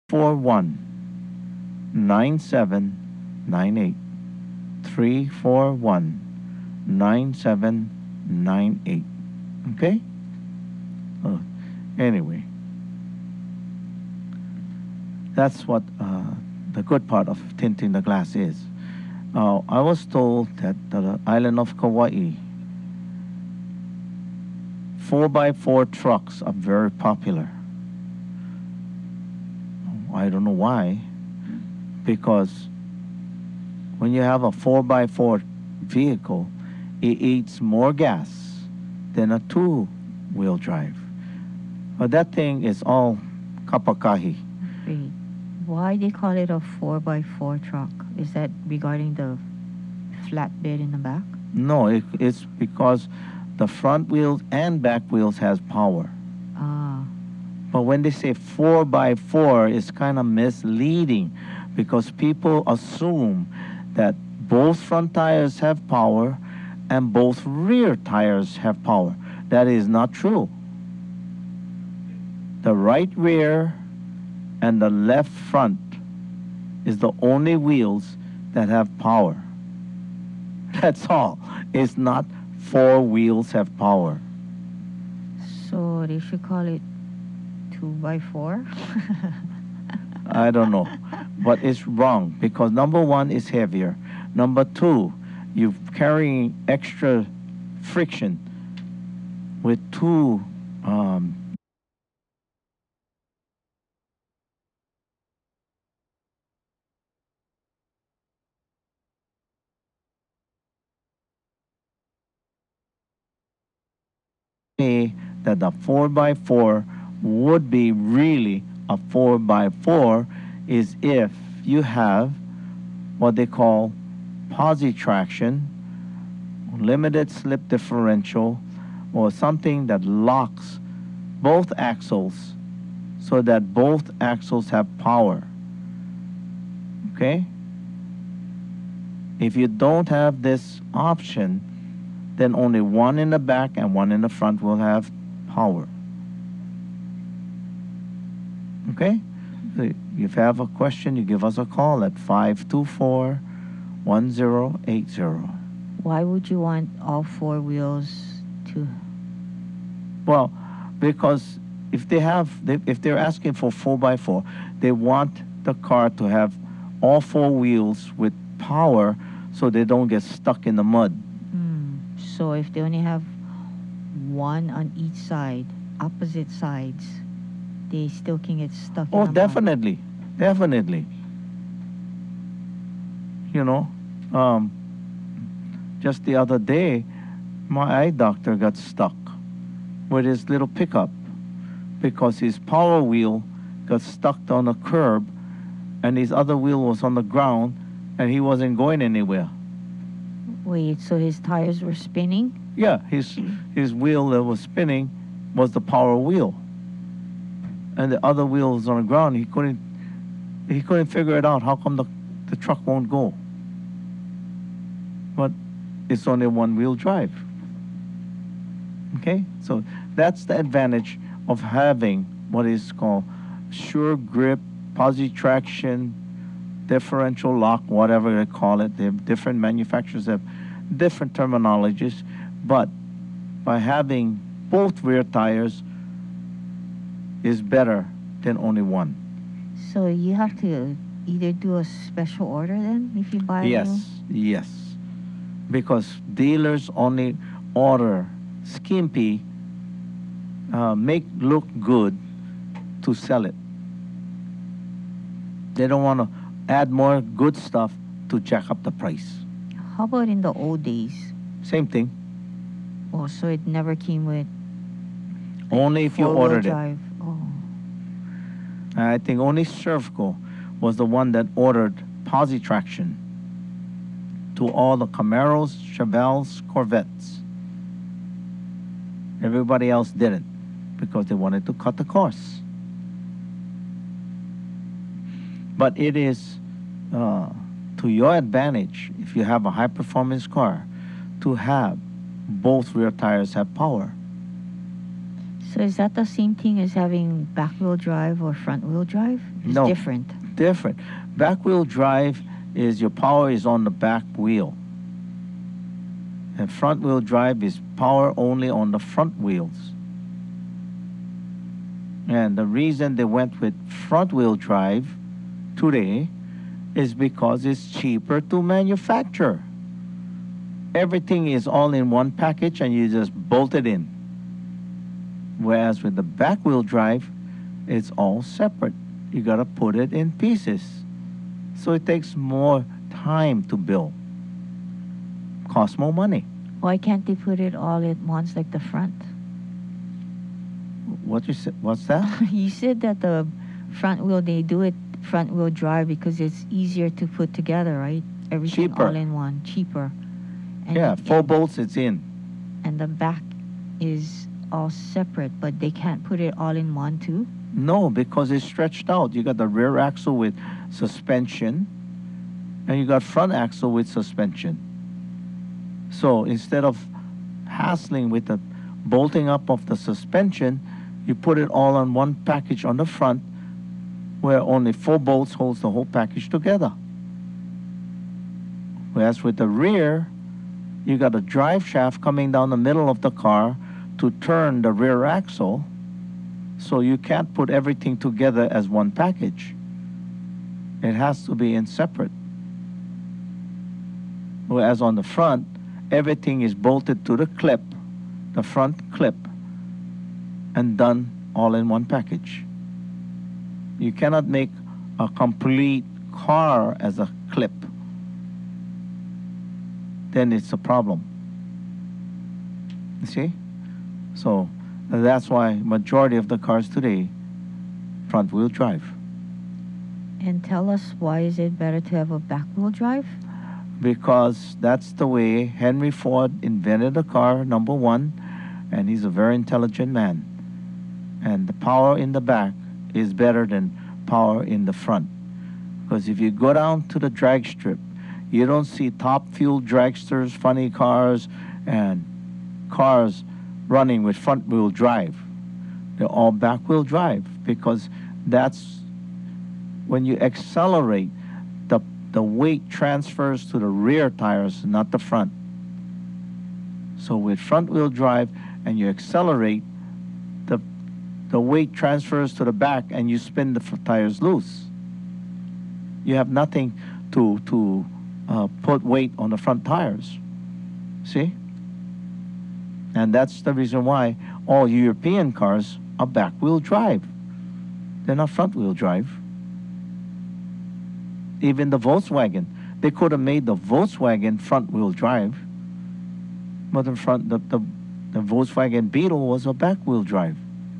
341 9798. 341 9798. Okay? Uh, anyway, that's what the good part of tinting the glass is. I was told that the island of Kauai, 4x4 trucks are very popular. I don't know why, because when you have a 4x4 vehicle, it eats more gas than a two-wheel drive. But that thing is all kapakahi. Wait, why they call it a 4x4 truck? Is that regarding the flatbed in the back? No, it's because the front wheels and back wheels has power. Ah, But when they say 4x4, it's kind of misleading because people assume that both front tires have power and both rear tires have power. That is not true. The right rear and the left front is the only wheels that have power. That's all. It's not four wheels have power. so they should call it 2x4? I don't know. But it's wrong because number one is heavier. Number two, you're carrying extra friction with two say that the 4x4 would be really a 4x4 is if you have what they call posi traction, limited slip differential, or something that locks both axles so that both axles have power. Okay? If you don't have this option, then only one in the back and one in the front will have power. Okay? So if you have a question, you give us a call at 524-1080. Why would you want all four wheels to? Well, because if they're asking for 4x4, they want the car to have all four wheels with power so they don't get stuck in the mud. So if they only have one on each side, opposite sides, they still can get stuck in Oh, the mud. definitely. Definitely. You know, um, just the other day, my eye doctor got stuck with his little pickup because his power wheel got stuck on a curb and his other wheel was on the ground and he wasn't going anywhere. Wait, so his tires were spinning? Yeah, his wheel that was spinning was the power wheel. And the other wheel was on the ground. He couldn't figure it out. How come the truck won't go? But it's only one wheel drive. Okay? So that's the advantage of having what is called sure grip, posi traction, differential lock, whatever they call it. They have different manufacturers have different terminologies, but by having both rear tires is better than only one. So you have to either do a special order then if you buy Yes, yes. Because dealers only order skimpy, make look good to sell it. They don't want to add more good stuff to jack up the price. How about in the old days? Same thing. Oh, so it never came with Only if you four-wheel ordered it. drive. Oh, I think only Servco was the one that ordered posi traction to all the Camaros, Chevelles, Corvettes. Everybody else didn't because they wanted to cut the costs. But it is to your advantage if you have a high performance car to have both rear tires have power. So is that the same thing as having back wheel drive or front wheel drive? It's No. different. Different. Back wheel drive is your power is on the back wheel. And front wheel drive is power only on the front wheels. And the reason they went with front wheel drive today is because it's cheaper to manufacture. Everything is all in one package and you just bolt it in. Whereas with the back wheel drive, it's all separate. You gotta put it in pieces. So it takes more time to build. Costs more money. Why can't they put it all at once like the front? What you said? What's that? You said that the front wheel, they do it front wheel drive because it's easier to put together, right? Everything Cheaper. all in one, cheaper. And Yeah, it- 4 bolts, it's in. and the back is all separate, but they can't put it all in one too. No, because it's stretched out. You got the rear axle with suspension, and you got front axle with suspension. So instead of hassling with the bolting up of the suspension, you put it all on one package on the front, where only 4 bolts holds the whole package together. Whereas with the rear, you got a drive shaft coming down the middle of the car to turn the rear axle, so you can't put everything together as one package. It has to be in separate. Whereas on the front, everything is bolted to the clip, the front clip, and done all in one package. You cannot make a complete car as a clip. Then it's a problem. You see? So that's why majority of the cars today, front wheel drive. And tell us, why is it better to have a back wheel drive? Because that's the way Henry Ford invented the car, number one, and he's a very intelligent man. And the power in the back is better than power in the front. Because if you go down to the drag strip, you don't see top fuel dragsters, funny cars, and cars running with front wheel drive. They're all back wheel drive, because that's when you accelerate, the weight transfers to the rear tires, not the front. So with front wheel drive and you accelerate, the weight transfers to the back and you spin the tires loose. You have nothing to put weight on the front tires. See? And that's the reason why all European cars are back wheel drive. They're not front wheel drive. Even the Volkswagen, they could have made the Volkswagen front wheel drive, but the Volkswagen Beetle was a back wheel drive.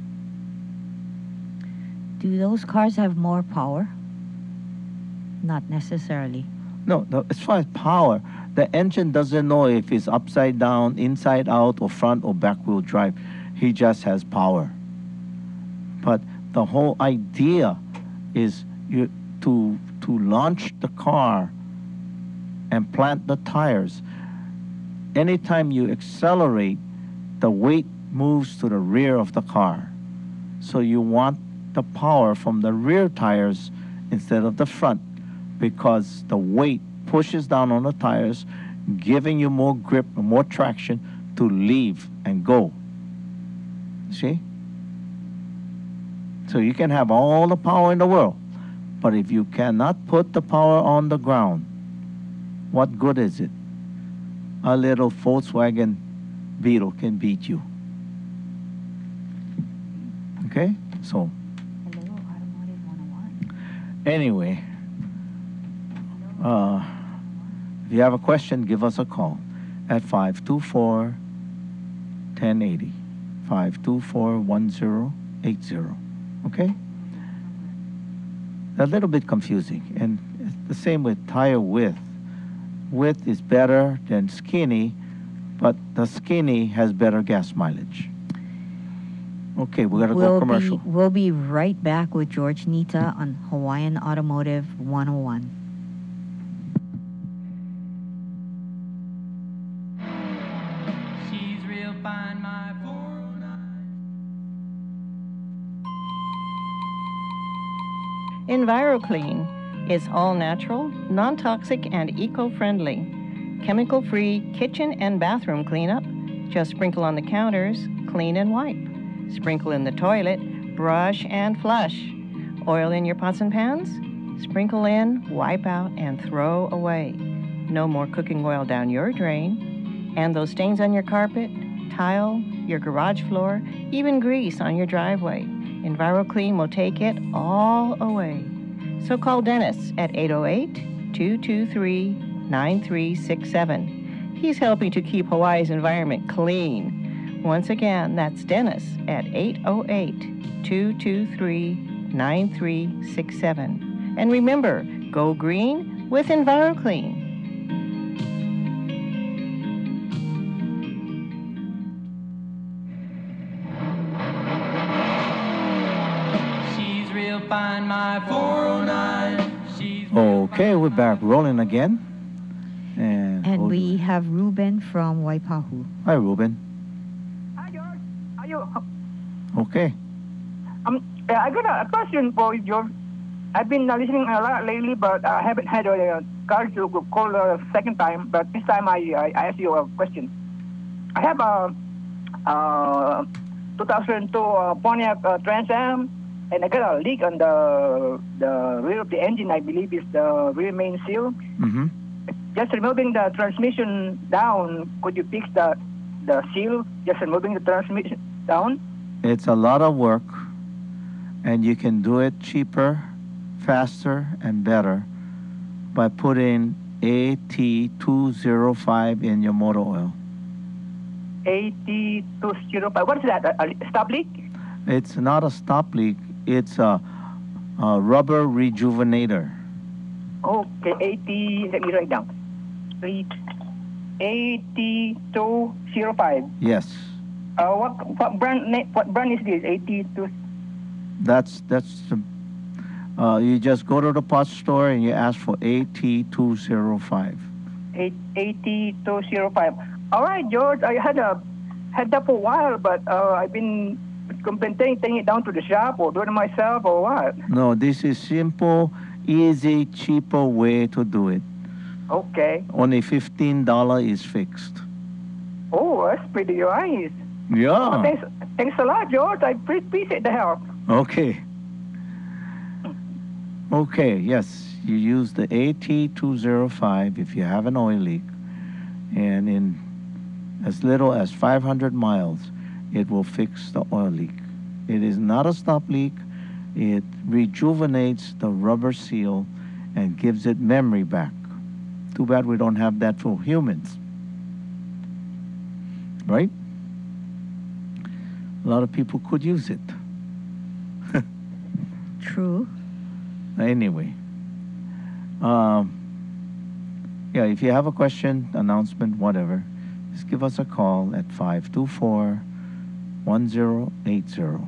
Do those cars have more power? Not necessarily. No, as far as power, the engine doesn't know if it's upside down, inside out, or front or back wheel drive. He just has power. But the whole idea is to launch the car and plant the tires. Anytime you accelerate, the weight moves to the rear of the car. So you want the power from the rear tires instead of the front, because the weight pushes down on the tires, giving you more grip and more traction to leave and go. See? So you can have all the power in the world, but if you cannot put the power on the ground, what good is it? A little Volkswagen Beetle can beat you. Okay? So, Hello, Automotive 101. anyway, if you have a question, give us a call at 524-1080, 524-1080. Okay? A little bit confusing, and it's the same with tire width. Width is better than skinny, but the skinny has better gas mileage. Okay, we gotta go commercial. We'll be right back with George Nita on Hawaiian Automotive 101. She's real fine, my 409. EnviroClean is all natural, non-toxic, and eco-friendly. Chemical-free kitchen and bathroom cleanup. Just sprinkle on the counters, clean and wipe. Sprinkle in the toilet, brush and flush. Oil in your pots and pans? Sprinkle in, wipe out, and throw away. No more cooking oil down your drain. And those stains on your carpet, tile, your garage floor, even grease on your driveway. EnviroClean will take it all away. So call Dennis at 808-223-9367. He's helping to keep Hawaii's environment clean. Once again, that's Dennis at 808-223-9367. And remember, go green with EnviroClean. Find my 409. Okay, we're back rolling again. And we have Ruben from Waipahu. Hi, Ruben. Hi, George. Are you? Okay. I got a question for you, George. I've been listening a lot lately, but I haven't had a courage to call a second time. But this time I ask you a question. I have a 2002 Pontiac Trans Am, and I got a leak on the rear of the engine. I believe is the rear main seal. Mm-hmm. Just removing the transmission down, could you fix the seal? Just removing the transmission down? It's a lot of work, and you can do it cheaper, faster, and better by putting AT205 in your motor oil. AT205. What is that? A stop leak? It's not a stop leak. It's a rubber rejuvenator. Okay, let me write down. AT205. Yes. What brand is this? AT2. That's you just go to the parts store and you ask for AT205. AT205. All right, George. I had that for a while, but I've been contemplating taking it down to the shop or doing it myself or what. No, this is simple, easy, cheaper way to do it. Okay. Only $15 is fixed. Oh, that's pretty nice. Yeah. Oh, thanks a lot, George. I appreciate the help. Okay. Okay, yes. You use the AT205 if you have an oil leak, and in as little as 500 miles, it will fix the oil leak. It is not a stop leak. It rejuvenates the rubber seal and gives it memory back. Too bad we don't have that for humans. Right? A lot of people could use it. True. Anyway. Yeah, if you have a question, announcement, whatever, just give us a call at 524-1080.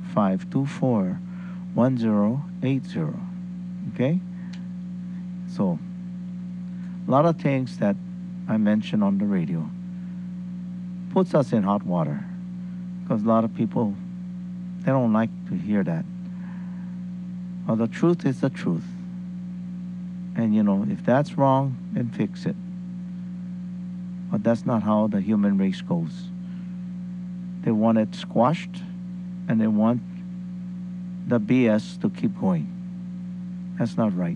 524-1080. Okay? So, a lot of things that I mentioned on the radio puts us in hot water because a lot of people, they don't like to hear that. Well, the truth is the truth. And, you know, if that's wrong, then fix it. But that's not how the human race goes. They want it squashed, and they want the BS to keep going. That's not right.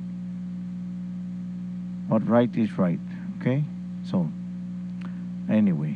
What right is right, okay? So, anyway.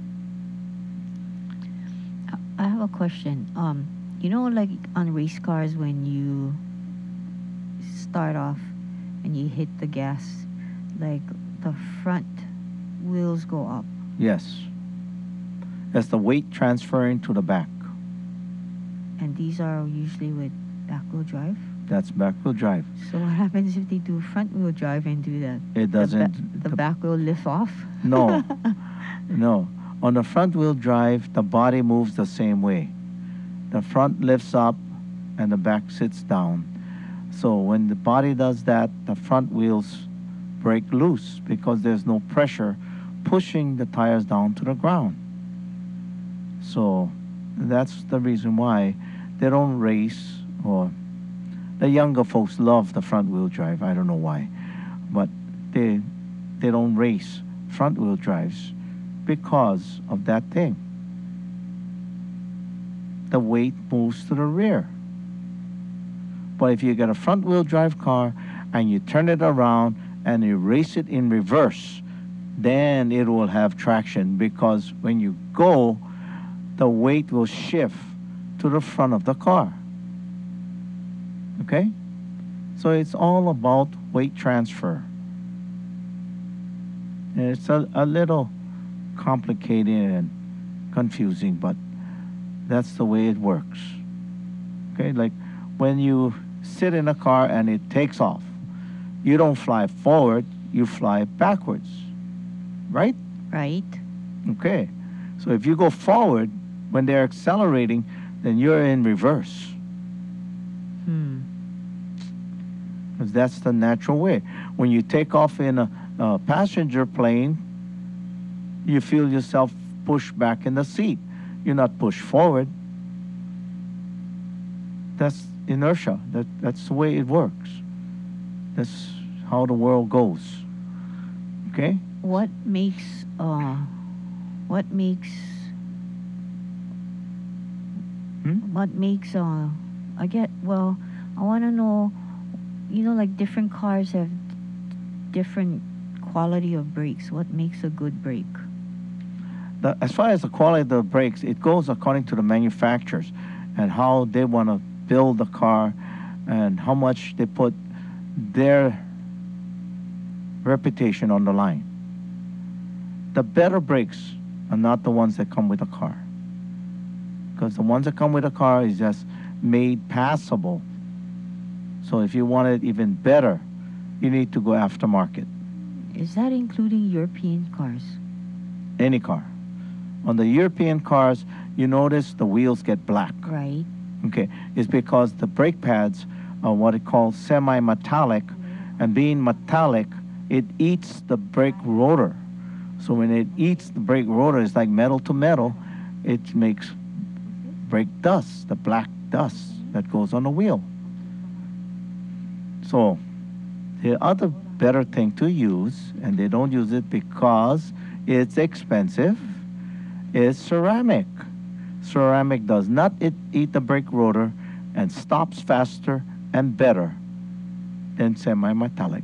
I have a question. You know, like on race cars, when you start off and you hit the gas, like the front wheels go up. Yes. That's the weight transferring to the back. And these are usually with back-wheel drive. That's back-wheel drive. So what happens if they do front-wheel drive and do that? It doesn't. The back will lift off? No. No. On the front-wheel drive, the body moves the same way. The front lifts up and the back sits down. So when the body does that, the front wheels break loose because there's no pressure pushing the tires down to the ground. So that's the reason why they don't race or The younger folks love the front wheel drive. I don't know why, but they don't race front wheel drives because of that thing. The weight moves to the rear. But if you get a front wheel drive car and you turn it around and you race it in reverse, then it will have traction, because when you go, the weight will shift to the front of the car. Okay? So it's all about weight transfer. And it's a little complicated and confusing, but that's the way it works. Okay? Like when you sit in a car and it takes off, you don't fly forward, you fly backwards. Right? Right. Okay. So if you go forward when they're accelerating, then you're in reverse. Because that's the natural way. When you take off in a passenger plane, you feel yourself pushed back in the seat. You're not pushed forward. That's inertia. That's the way it works. That's how the world goes. Okay? What makes I want to know, like different cars have different quality of brakes. What makes a good brake? As far as the quality of the brakes, it goes according to the manufacturers and how they want to build the car and how much they put their reputation on the line. The better brakes are not the ones that come with a car, because the ones that come with a car is just made passable. So if you want it even better, you need to go aftermarket. Is that including European cars? Any car. On the European cars, you notice the wheels get black. Right. Okay, it's because the brake pads are what it calls semi-metallic, and being metallic, it eats the brake rotor. So when it eats the brake rotor, it's like metal to metal, it makes brake dust, the black dust that goes on the wheel. So the other better thing to use, and they don't use it because it's expensive, is ceramic. Ceramic does not eat the brake rotor and stops faster and better than semi-metallic.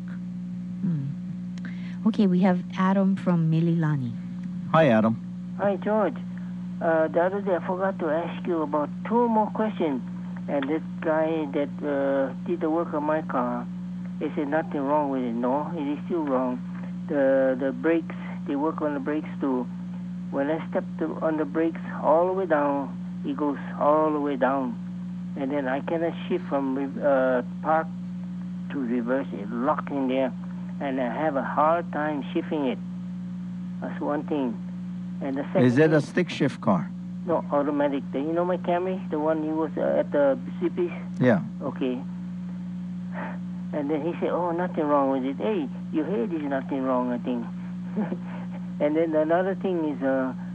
Okay, we have Adam from Mililani. Hi, Adam. Hi, George. The other day I forgot to ask you about two more questions. And this guy that did the work on my car, he said nothing wrong with it. No, it is still wrong. The brakes, they work on the brakes too. When I step on the brakes all the way down, it goes all the way down. And then I cannot shift from park to reverse. It locked in there. And I have a hard time shifting it. That's one thing. And the second Is it thing, a stick shift car? No, automatic. You know my Camry, the one he was at the CP's? Yeah. Okay. And then he said, oh, nothing wrong with it. Hey, your head is nothing wrong, I think. And then another thing is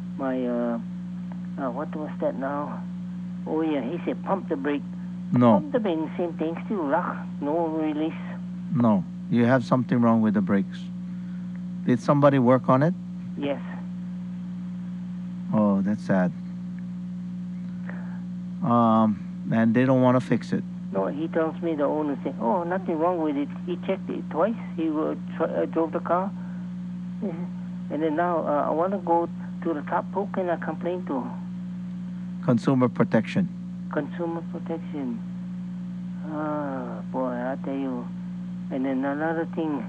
what was that now? Oh, yeah, he said pump the brake. No. Pump the brake, same thing, still lock, no release. No. You have something wrong with the brakes. Did somebody work on it? Yes. Oh, that's sad. And they don't want to fix it. No, he tells me, the owner said, oh, nothing wrong with it. He checked it twice. He drove the car. And then now I want to go to the top. Who can I complain to? Consumer protection. Consumer protection. Ah, boy, I tell you. And then another thing,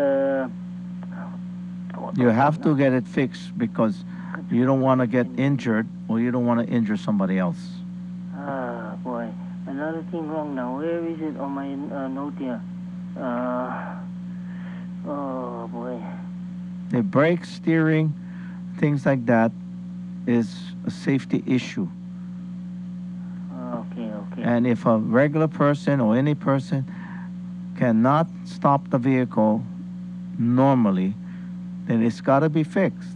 You have to get it fixed because you don't want to get injured or you don't want to injure somebody else. Ah, boy. Another thing wrong now. Where is it on my note here? Oh, boy. The brake, steering, things like that is a safety issue. Okay. And if a regular person or any person cannot stop the vehicle normally, then it's got to be fixed.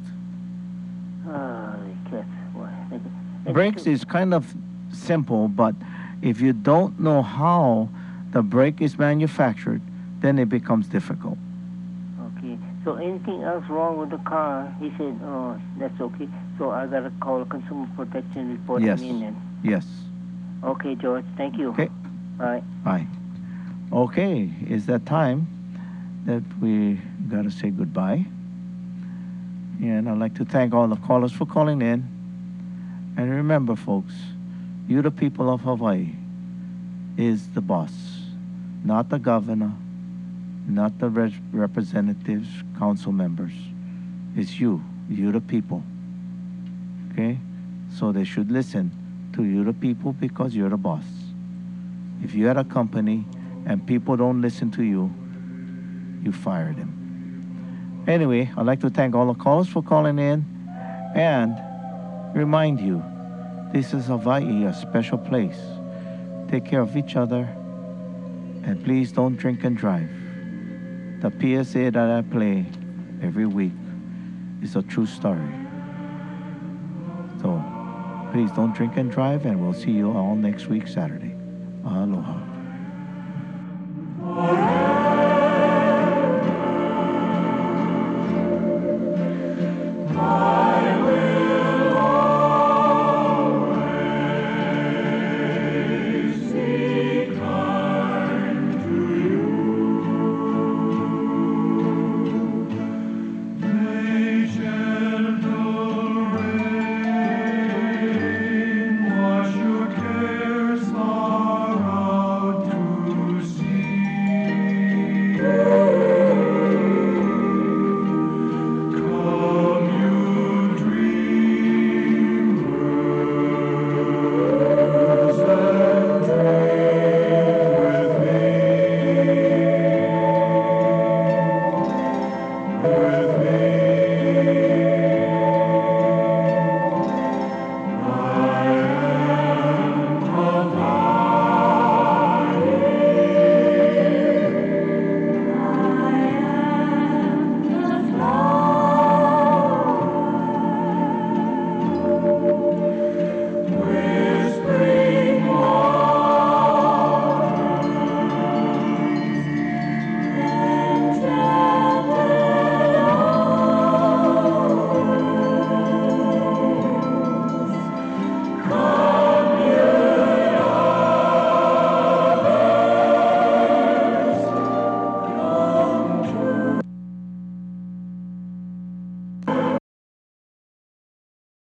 Brakes is kind of simple, but if you don't know how the brake is manufactured, then it becomes difficult. Okay. So anything else wrong with the car? He said, oh, that's okay. So I gotta call Consumer Protection report Yes. him in then. Yes. Okay, George. Thank you. Okay. Bye. Bye. Okay, it's that time that we gotta say goodbye. And I'd like to thank all the callers for calling in. And remember, folks, you, the people of Hawaii, is the boss, not the governor, not the representatives, council members. It's you, the people. Okay? So they should listen to you, the people, because you're the boss. If you had a company and people don't listen to you, you fire them. Anyway, I'd like to thank all the callers for calling in and remind you, this is Hawaii, a special place. Take care of each other and please don't drink and drive. The PSA that I play every week is a true story. So please don't drink and drive, and we'll see you all next week, Saturday.